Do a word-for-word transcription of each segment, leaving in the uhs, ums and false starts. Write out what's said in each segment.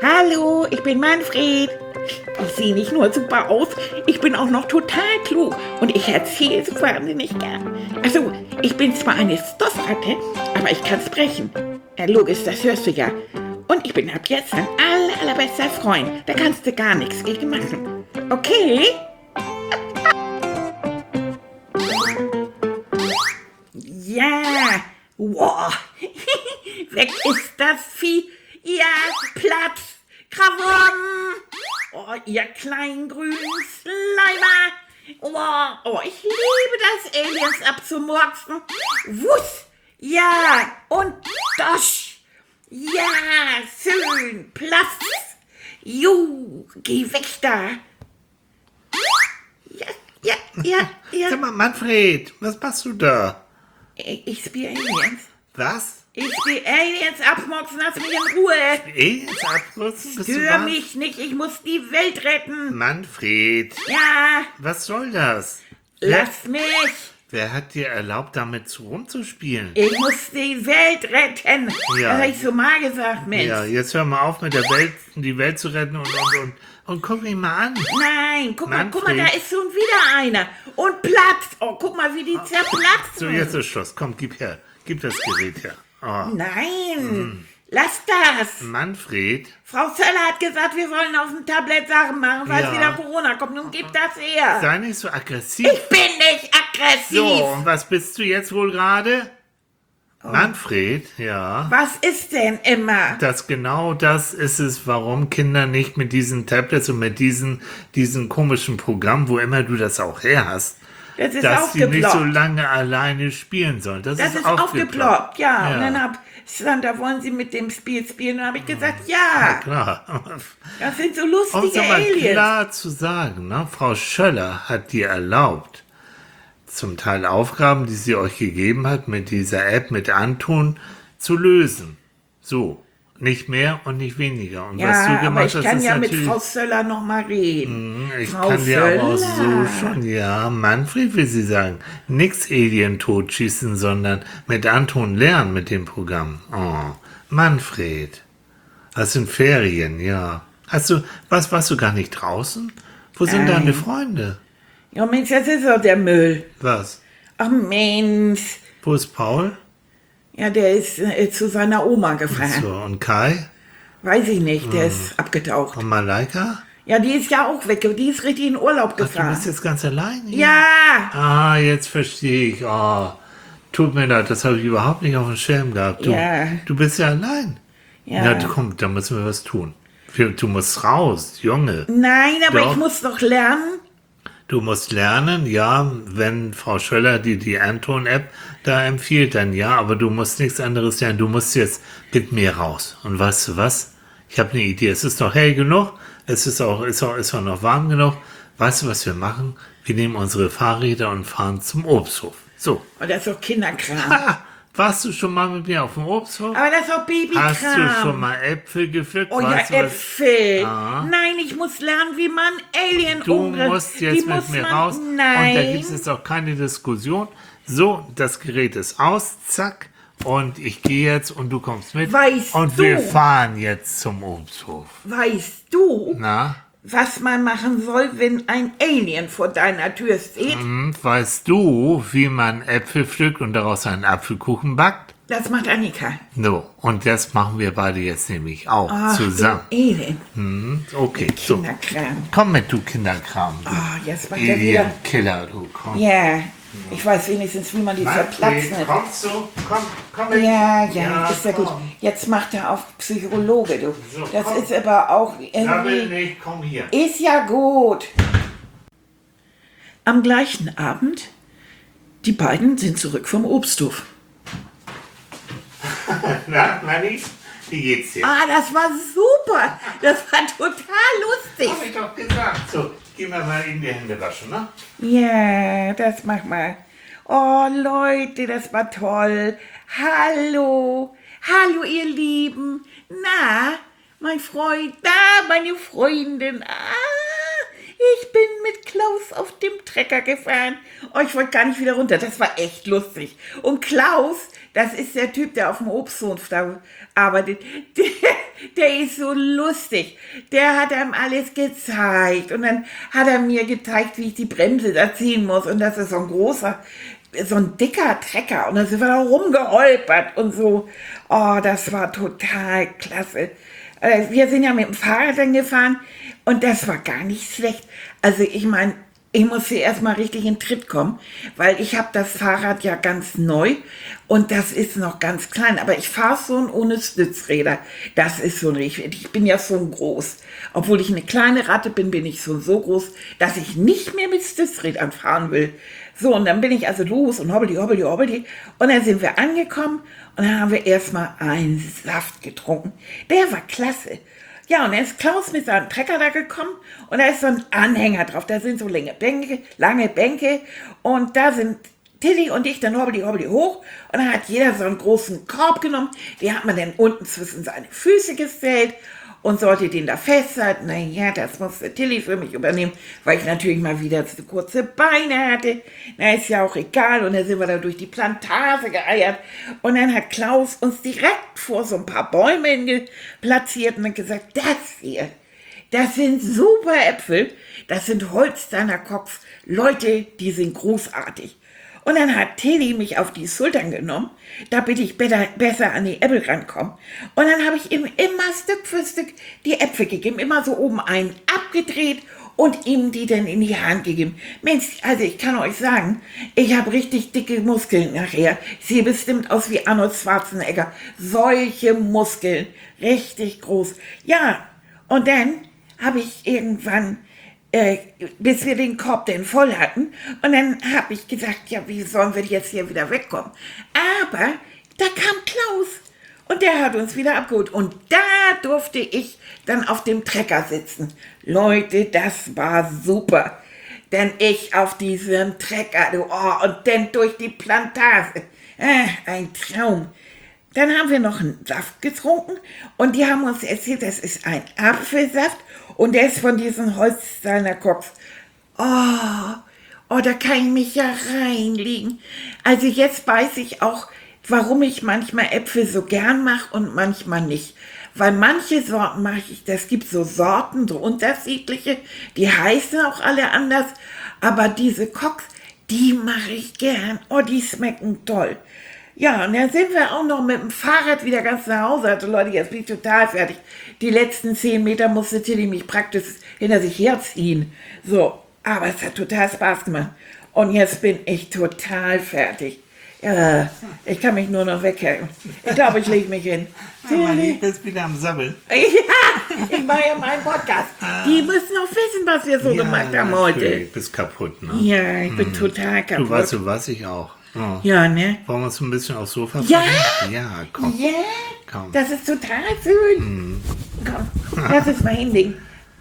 Hallo, ich bin Manfred. Ich sehe nicht nur super aus, ich bin auch noch total klug und ich erzähle so wahnsinnig gern. Also, ich bin zwar eine Stoffratte, aber ich kann sprechen. Ja, logisch, das hörst du ja. Und ich bin ab jetzt dein aller, allerbester Freund. Da kannst du gar nichts gegen machen. Okay? Ja. Wow. Weg ist das Vieh. Ja, Platz. Krawom. Oh, ihr kleinen grünen Slimer. Oh, oh, ich liebe das, Aliens abzumurksen. Wuss. Ja, und Dosch. Ja, schön. Platz. Jo, geh weg da. Ja, ja, ja, ja. Sag mal, Manfred, was machst du da? Ich, ich spiele Aliens. Was? Ich will Aliens abmurksen, lass mich in Ruhe. Aliens abnutzen? Bist du Stör was? mich nicht, ich muss die Welt retten. Manfred, Ja, was soll das? lass mich. Wer hat dir erlaubt, damit so rumzuspielen? Ich muss die Welt retten. Ja. Das hab ich so mal gesagt, Mensch. Ja, jetzt hör mal auf, mit der Welt, die Welt zu retten und, und, und, und guck mich mal an. Nein, guck mal, guck mal, da Manfred. ist schon wieder einer. Und platzt. Oh, guck mal, wie die zerplatzen. So, jetzt ist Schluss. Komm, gib her. Gib das Gerät her. Oh. Nein, lass das. Manfred, Frau Zöller hat gesagt, wir sollen auf dem Tablet Sachen machen, weil Ja. wieder Corona kommt. Nun gib das her. sei nicht so aggressiv. Ich bin nicht aggressiv. So, und was bist du jetzt wohl gerade? Manfred, ja. Was ist denn immer? Das genau das ist es, warum Kinder nicht mit diesen Tablets und mit diesen, diesen komischen Programmen, wo immer du das auch her hast, Das ist dass sie nicht so aufgeploppt. lange alleine spielen sollen. Das, Das ist aufgeploppt, ja. Ja. Und dann hab Sandra, wollen Sie mit dem Spiel spielen? Und dann habe ich gesagt, ja. Klar. Das sind so Um lustige es aber Aliens. klar zu sagen, ne? Frau Schöller hat dir erlaubt, zum Teil Aufgaben, die sie euch gegeben hat, mit dieser App, mit Anton, zu lösen. So. Nicht mehr und nicht weniger. Und was du Ja, aber gemacht ich hast, kann ist ja mit natürlich... Frau Söller noch mal reden. Ich Frau kann dir aber auch so Söller. schon, ja, Manfred will sie sagen, nix Alien totschießen, sondern mit Anton lernen mit dem Programm. Oh, Manfred, das sind Ferien, ja. Hast du, was, warst du gar nicht draußen? Wo sind Nein. deine Freunde? Ja, Mensch, das ist doch der Müll. Was? Ach Mensch. Wo ist Paul? Ja, der ist äh, zu seiner Oma gefahren. So, und Kai? Weiß ich nicht, Hm. der ist abgetaucht. Und Malaika? Ja, die ist ja auch weg. Die ist richtig in Urlaub Ach, du gefahren. bist jetzt ganz allein hier? Ja. Ah, jetzt verstehe ich. Oh, tut mir leid, das habe ich überhaupt nicht auf dem Schirm gehabt. Du, Ja. du bist ja allein. Ja. Ja, du, komm, da müssen wir was tun. Wir- Du musst raus, Junge. Nein, aber Doch. ich muss doch lernen. Du musst lernen, ja, wenn Frau Schöller dir die Anton-App da empfiehlt, dann ja, aber du musst nichts anderes lernen. Du musst jetzt mit mir raus. Und weißt du was? Ich habe eine Idee. Es ist noch hell genug. Es ist auch, ist auch, ist auch noch warm genug. Weißt du, was wir machen? Wir nehmen unsere Fahrräder und fahren zum Obsthof. So. Oh, das ist doch Kinderkram. Ah, warst du schon mal mit mir auf dem Obsthof? Aber das ist doch Babykram. Hast du schon mal Äpfel gepflückt? Oh ja, Weißt du, was- Äpfel. Ah. Nein, ich muss lernen, wie man Alien Du umbringt. musst jetzt Die mit muss mir man, raus. Nein. Und da gibt es jetzt auch keine Diskussion. So, das Gerät ist aus, zack. Und ich gehe jetzt und du kommst mit. Weißt und du- wir fahren jetzt zum Obsthof. Weißt du, Na, was man machen soll, wenn ein Alien vor deiner Tür steht? hm, weißt du, wie man Äpfel pflückt und daraus einen Apfelkuchen backt? Das macht Annika. So, und das machen wir beide jetzt nämlich auch Ach, zusammen. du Elend. Hm, okay, so. Kinderkram. Komm mit, du Kinderkram. Du Ah, jetzt macht er wieder. Alien-Killer, du. Komm. Ja, ich weiß wenigstens, wie man die verplatzen. Manfred, kommst du? Komm, komm mit. Ja, ja, ist ja gut. komm. Jetzt macht er auf Psychologe, du. So, Das komm. ist aber auch Sammel irgendwie... nicht, komm hier. Ist ja gut. Am gleichen Abend, die beiden sind zurück vom Obsthof. Na, Manni, wie geht's dir? Ah, das war super. Das war total lustig. Hab ich doch gesagt. So, gehen wir mal in die Hände waschen, ne? Ja, das mach mal. Oh, Leute, das war toll. Hallo. Hallo, ihr Lieben. Na, mein Freund, da, meine Freundin. Ah, ich bin mit Klaus auf dem Trecker gefahren. Oh, ich wollte gar nicht wieder runter. Das war echt lustig. Und Klaus, das ist der Typ, der auf dem Obsthof da arbeitet. Der, der ist so lustig. Der hat einem alles gezeigt. Und dann hat er mir gezeigt, wie ich die Bremse da ziehen muss. Und das ist so ein großer, so ein dicker Trecker. Und dann sind wir da rumgeholpert und so. Oh, das war total klasse. Äh, Wir sind ja mit dem Fahrrad dann gefahren. Und das war gar nicht schlecht. Also ich meine, ich musste erst mal richtig in Tritt kommen, weil ich habe das Fahrrad ja ganz neu und das ist noch ganz klein. Aber ich fahre schon ohne Stützräder. Das ist so richtig. Ich bin ja schon groß. Obwohl ich eine kleine Ratte bin, bin ich schon so groß, dass ich nicht mehr mit Stützrädern fahren will. So, und dann bin ich also los und hobbeli, hobbeli, hobbeli. Und dann sind wir angekommen und dann haben wir erstmal einen Saft getrunken. Der war klasse. Ja, und dann ist Klaus mit seinem Trecker da gekommen und da ist so ein Anhänger drauf. Da sind so lange Bänke, lange Bänke und da sind Tilly und ich dann hobbeli, hobbeli hoch und dann hat jeder so einen großen Korb genommen. Den hat man dann unten zwischen seine Füße gestellt und sollte den da festhalten. Naja, das musste Tilly für mich übernehmen, weil ich natürlich mal wieder zu kurze Beine hatte. Na, ist ja auch egal. Und dann sind wir da durch die Plantage geeiert. Und dann hat Klaus uns direkt vor so ein paar Bäume platziert und hat gesagt, das hier, das sind super Äpfel. Das sind Holsteiner Kopf. Leute, die sind großartig. Und dann hat Tilly mich auf die Schultern genommen, damit ich better, besser an die Äpfel rankomme. Und dann habe ich ihm immer Stück für Stück die Äpfel gegeben, immer so oben einen abgedreht und ihm die dann in die Hand gegeben. Mensch, also ich kann euch sagen, ich habe richtig dicke Muskeln nachher. Ich sehe bestimmt aus wie Arnold Schwarzenegger. Solche Muskeln, richtig groß. Ja, und dann habe ich irgendwann... Äh, bis wir den Korb denn voll hatten. Und dann habe ich gesagt, ja, wie sollen wir jetzt hier wieder wegkommen? Aber da kam Klaus und der hat uns wieder abgeholt. Und da durfte ich dann auf dem Trecker sitzen. Leute, das war super. Denn ich auf diesem Trecker, du, oh, und dann durch die Plantage. Äh, ein Traum. Dann haben wir noch einen Saft getrunken und die haben uns erzählt, das ist ein Apfelsaft und der ist von diesem Holsteiner Kopf. Oh, oh, da kann ich mich ja reinlegen. Also jetzt weiß ich auch, warum ich manchmal Äpfel so gern mache und manchmal nicht. Weil manche Sorten mache ich, das gibt so Sorten, so unterschiedliche, die heißen auch alle anders, aber diese Cox, die mache ich gern. Oh, die schmecken toll. Ja, und dann sind wir auch noch mit dem Fahrrad wieder ganz nach Hause. Also Leute, jetzt bin ich total fertig. Die letzten zehn Meter musste Tilly mich praktisch hinter sich herziehen. So, aber es hat total Spaß gemacht. Und jetzt bin ich total fertig. Ja, ich kann mich nur noch weghängen. Ich glaube, ich lege mich hin. Ja, Mann, ich bin wieder am Sabbeln. Ja, ich mache ja meinen Podcast. Die müssen noch wissen, was wir so Ja, gemacht haben heute. natürlich. Du bist kaputt, ne? Ja, ich bin total kaputt. Du weißt du was, ich auch. Oh. Ja, ne? Wollen wir uns ein bisschen aufs Sofa Ja? fallen? Ja, komm. Ja, Komm. das ist total schön. Komm, lass uns mal hinlegen.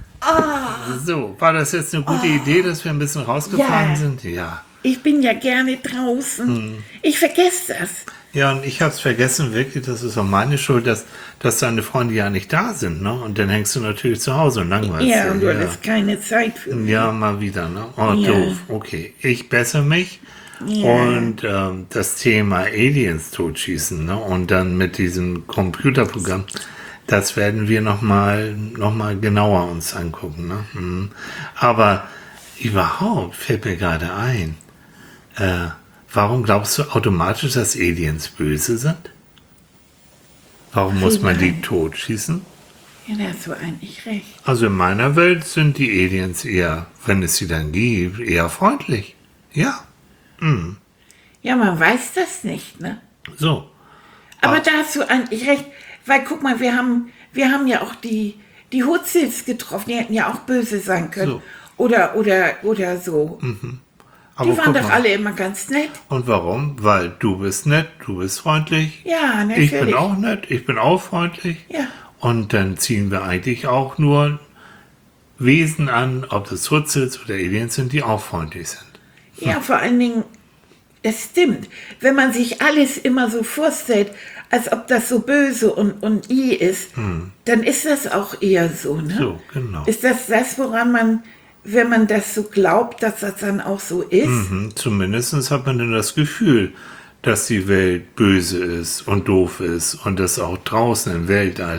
Oh, So, war das jetzt eine gute Idee, dass wir ein bisschen rausgefahren Ja. sind? Ja. ich bin ja gerne draußen. Ich vergesse das. Ja, und ich hab's vergessen, wirklich, das ist auch meine Schuld, dass, dass deine Freunde ja nicht da sind, ne? Und dann hängst du natürlich zu Hause und langweilst Ja, dich, und du hattest keine Zeit für mich. Ja, mal wieder, ne? Oh, Ja. doof. Okay, ich bessere mich. Ja. Und ähm, das Thema Aliens totschießen, ne? Und dann mit diesem Computerprogramm, das werden wir nochmal noch mal genauer uns angucken, ne? Mhm. Aber überhaupt fällt mir gerade ein, äh, warum glaubst du automatisch, dass Aliens böse sind? Warum muss man die totschießen? Ja, da hast du eigentlich recht. Also in meiner Welt sind die Aliens eher, wenn es sie dann gibt, eher freundlich. Ja, Ja, man weiß das nicht, ne? so. Aber Ah. da hast du eigentlich recht. Weil, guck mal, wir haben, wir haben ja auch die, die Hutzels getroffen. Die hätten ja auch böse sein können. So. Oder, oder, oder so. Aber Die waren guck doch mal. alle immer ganz nett. Und warum? Weil du bist nett, du bist freundlich. Ja, natürlich. Ich bin auch nett, ich bin auch freundlich. Ja. Und dann ziehen wir eigentlich auch nur Wesen an, ob das Hutzels oder Aliens sind, die auch freundlich sind. Ja, vor allen Dingen, das stimmt. Wenn man sich alles immer so vorstellt, als ob das so böse und, und i ist, dann ist das auch eher so, ne? So, genau. Ist das das, woran man, wenn man das so glaubt, dass das dann auch so ist? Mhm. Zumindest hat man dann das Gefühl, dass die Welt böse ist und doof ist und dass auch draußen im Weltall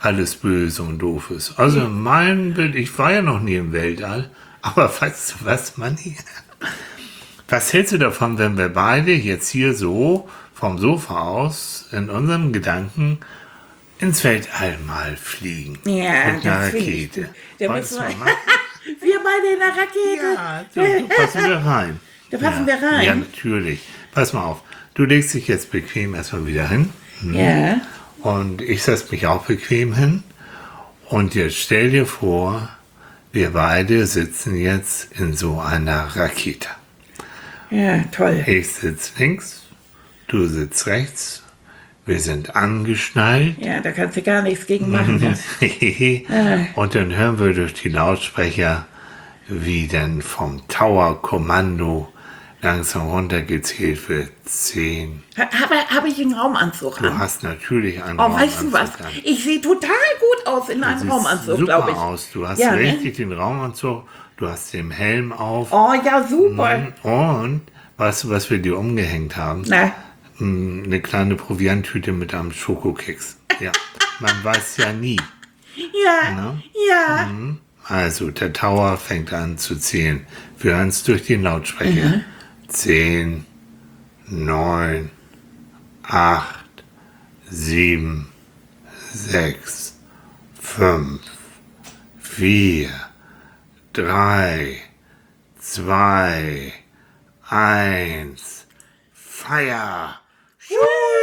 alles böse und doof ist. Also mein Bild, ich war ja noch nie im Weltall, aber weißt du was, Manni? Was hältst du davon, wenn wir beide jetzt hier so vom Sofa aus in unserem Gedanken ins Weltall mal fliegen? Ja, mit einer das finde ich Rakete. gut. Da Wolltest müssen du wir- mal machen? Wir beide in der Rakete. Ja, da da passen wir rein. Da passen ja. wir rein. Ja, natürlich. Pass mal auf. Du legst dich jetzt bequem erstmal wieder hin. Ja. Und ich setze mich auch bequem hin. Und jetzt stell dir vor, wir beide sitzen jetzt in so einer Rakete. Ja, toll. Ich sitze links, du sitzt rechts. Wir sind angeschnallt. Ja, da kannst du gar nichts gegen machen. Ne? Und dann hören wir durch die Lautsprecher, wie dann vom Tower-Kommando langsam runtergezählt wird. Zehn. Ha- Habe hab ich einen Raumanzug Du an? hast natürlich einen Oh, weißt du was? Raumanzug an. Ich sehe total gut aus in einem Siehst Raumanzug, super glaube ich. aus. Du hast Ja, ne? richtig den Raumanzug, du hast den Helm auf. Oh, ja, super. Und weißt du, was wir dir umgehängt haben? Na, Hm, Eine kleine Provianttüte mit einem Schokokeks. Ja, man weiß ja nie. ja, Ne? ja. Also, der Tower fängt an zu zählen. Wir hören es durch den Lautsprecher. Zehn, neun, acht, sieben, sechs, fünf, vier, drei, zwei, eins. Feier! Hui!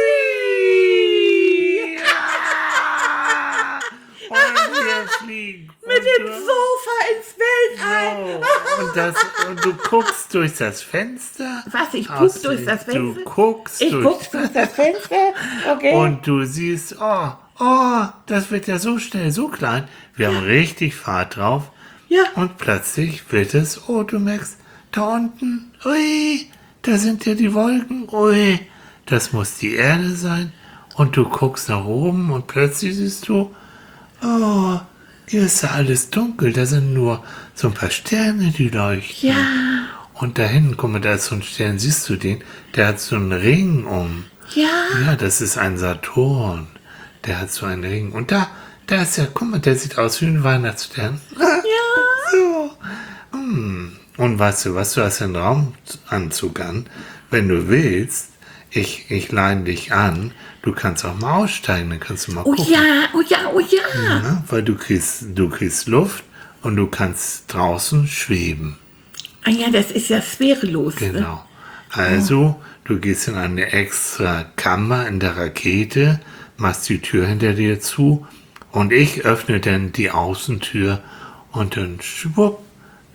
Ja! Und wir fliegen. Mit Und dem du- Sofa ins Weltall. Oh, und, das, und du guckst durch das Fenster. Was, ich Aus- guck durch das Fenster? Du guckst Ich durch guck durch das Fenster. Okay. und du siehst, oh, oh, das wird ja so schnell, so klein. Wir haben richtig Fahrt drauf. Ja. Und plötzlich wird es, oh, du merkst, da unten, ui, da sind ja die Wolken, ui, das muss die Erde sein. Und du guckst nach oben und plötzlich siehst du, oh, hier ist ja alles dunkel, da sind nur so ein paar Sterne, die leuchten. Ja. Und da hinten, guck mal, da ist so ein Stern, siehst du den? Der hat so einen Ring um. Ja. Ja, das ist ein Saturn. Der hat so einen Ring. Und da, da ist ja, guck mal, der sieht aus wie ein Weihnachtsstern. Ja. So. Hm. Und weißt du was, du hast einen Raumanzug an. Wenn du willst, ich, ich leine dich an, du kannst auch mal aussteigen, dann kannst du mal Oh gucken. ja, oh ja, oh ja. Ne? Weil du kriegst, du kriegst Luft und du kannst draußen schweben. Ah ja, das ist ja schwerelos. Ne? Genau. Also, du gehst in eine extra Kammer in der Rakete, machst die Tür hinter dir zu und ich öffne dann die Außentür und dann schwupp,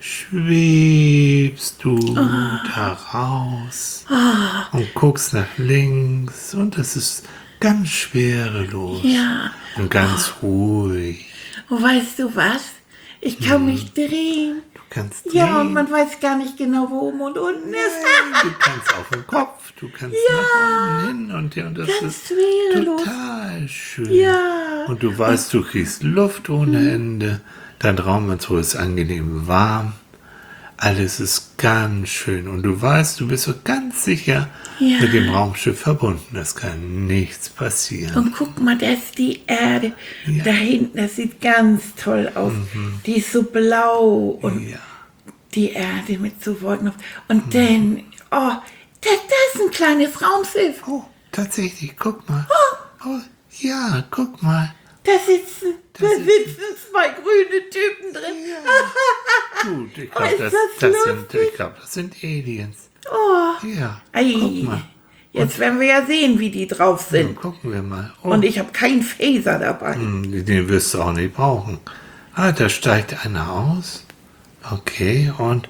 schwebst du da raus und guckst nach links und es ist ganz schwerelos Ja. und ganz ruhig. Und weißt du was? Ich kann mich drehen. Du kannst Ja, drehen. und man weiß gar nicht genau, wo oben und unten ist. Du kannst auf den Kopf, du kannst nach unten hin und, ja, und das Ganz ist schwerelos. total schön. Ja. Und du weißt, du kriegst Luft ohne Ende, dein Raumanzug ist angenehm warm, alles ist ganz schön und du weißt, du bist so ganz sicher Ja. mit dem Raumschiff verbunden, es kann nichts passieren. Und guck mal, das ist die Erde. Da hinten, das sieht ganz toll aus. Die ist so blau und Ja. die Erde mit so Wolken. Und dann, oh, das, das ist ein kleines Raumschiff. Oh, tatsächlich, guck mal. Oh, ja, guck mal. Da sitzen, da sitzen- sitzen zwei grüne Typen drin. Gut, ich Oh, glaube, ist das, das das, sind, lustig. ich glaub, das sind Aliens. Oh, Ja, ei. guck mal. Jetzt werden wir ja sehen, wie die drauf Dann sind. gucken wir mal. Oh, Und ich habe keinen Phaser dabei. hm, den wirst du auch nicht brauchen. Ah, da steigt einer aus. Okay, und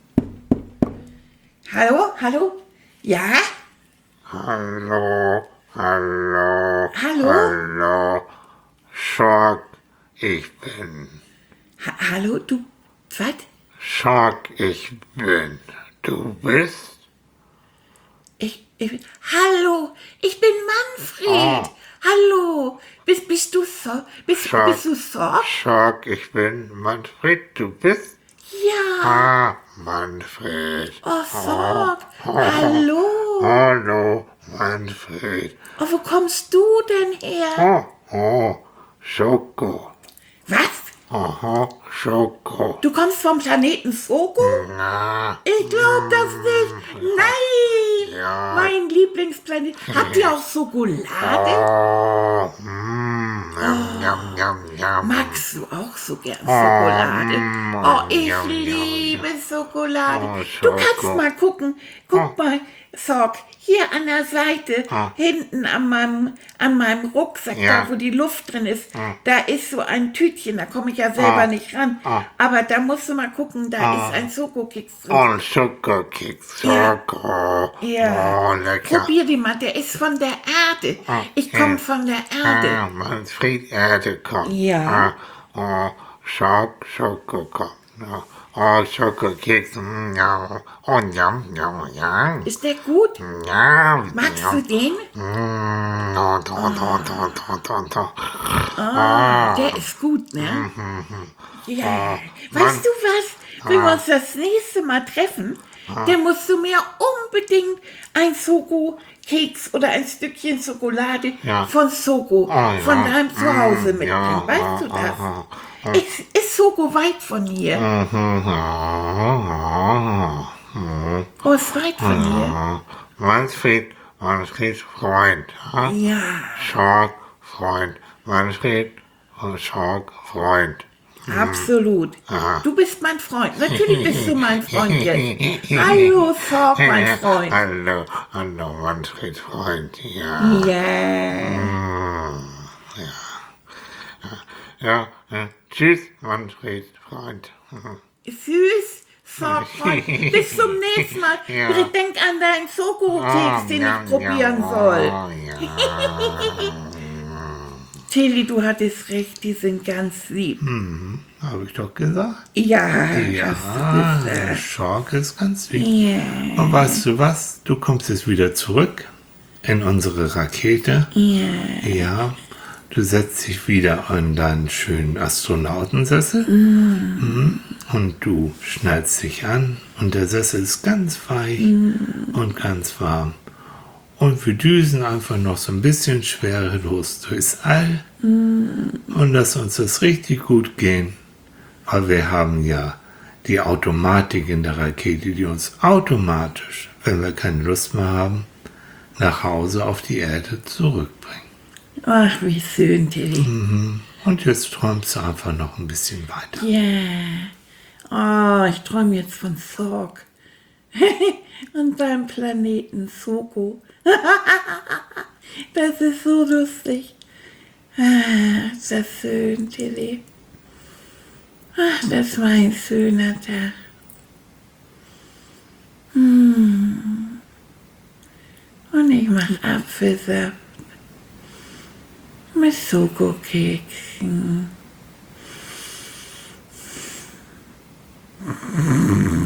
Hallo, hallo? Ja? Hallo, hallo, Hallo? hallo, Schock, ich bin, Ha hallo, du, was? Schock, ich bin, du bist? Ich, ich, hallo, ich bin Manfred. Ah. Hallo, bist, bist du so, bist, Schock. bist du so? Schock, ich bin Manfred, du bist? Ja. Ah, Manfred. Oh, so. Hallo. Hallo, Manfred. Oh, wo kommst du denn her? Oh, oh, Schoko. Was? Aha, Schoko. Du kommst vom Planeten Soko? Na, Ich glaub das nicht. Nein! Ja. Mein Lieblingsplanet. Habt ihr auch Schokolade? oh, mm, yum, yum, yum, yum. Magst du auch so gern Schokolade? mm, Oh, ich yum, yum, liebe Schokolade. Oh, Du kannst Schoko. mal gucken. Guck mal, Sorg, hier an der Seite, Ah. hinten an meinem, an meinem Rucksack, Ja. da wo die Luft drin ist, da ist so ein Tütchen, da komme ich ja selber Ah. nicht ran. Ah. Aber da musst du mal gucken, da Ah. ist ein Schokokeks drin. Und Schokokeks. Ja. Schoko. Ja. Oh, lecker. Probier die mal, der ist von der Erde. Ah, Ich ja. komme von der Erde. Ah, Manfred Erde kommt. Ja. Ah, oh, Schok, Schoko kommt. Ja. Oh, Schokokeks. Mm, ja. Oh, yum, yum, yum. Ist der gut? Ja. Magst du den? Mm, no, no, no, no, no, no, no. Ah, der ist gut, ne? Ja. Weißt du was? Wenn wir uns das nächste Mal treffen, dann musst du mir unbedingt ein Schoko-Keks oder ein Stückchen Schokolade Ja. von Schoko, Ah, ja. von deinem Zuhause Mm, mitbringen. ja, Weißt du ah, das? ah, Ist, ist Schoko weit von hier? Mhm, ah, ah, Oh, ist weit von hier? ah. Manfred, Manfreds Freund. ah? Ja. Schok, Freund. Manfred, Schok, Freund. Absolut. Aha. Du bist mein Freund. Natürlich bist du mein Freund jetzt. Hallo, Sorg, mein Freund. Hallo, hallo, Manfred Freund. Ja. Ja. Ja, ja. Tschüss, Manfred Freund. Süß, Sorg, Freund. Bis zum nächsten Mal. Ja. Bitte denk an deinen Schokokeks, den ich probieren soll. Oh, ja. Tilly, du hattest recht, die sind ganz lieb. Habe ich doch gesagt. Ja, Ja, hast du der gesagt. Schork ist ganz wichtig. Ja, Und weißt du was? Du kommst jetzt wieder zurück in unsere Rakete. ja. Ja, du setzt dich wieder in deinen schönen Astronautensessel. Mhm. Und du schnallst dich an. Und der Sessel ist ganz weich und ganz warm. Und wir düsen einfach noch so ein bisschen schwerelos durchs All. Und lass uns das richtig gut gehen. Weil wir haben ja die Automatik in der Rakete, die uns automatisch, wenn wir keine Lust mehr haben, nach Hause auf die Erde zurückbringt. Ach, wie schön, Tilly. Und jetzt träumst du einfach noch ein bisschen weiter. Ja. Oh, ich träume jetzt von Sorg. Und beim Planeten Soko. Das ist so lustig. Ah, ist das schön, Tilly. Ach, das war ein schöner Tag. Hm. Und ich mache Apfelsaft mit Schokokeksen.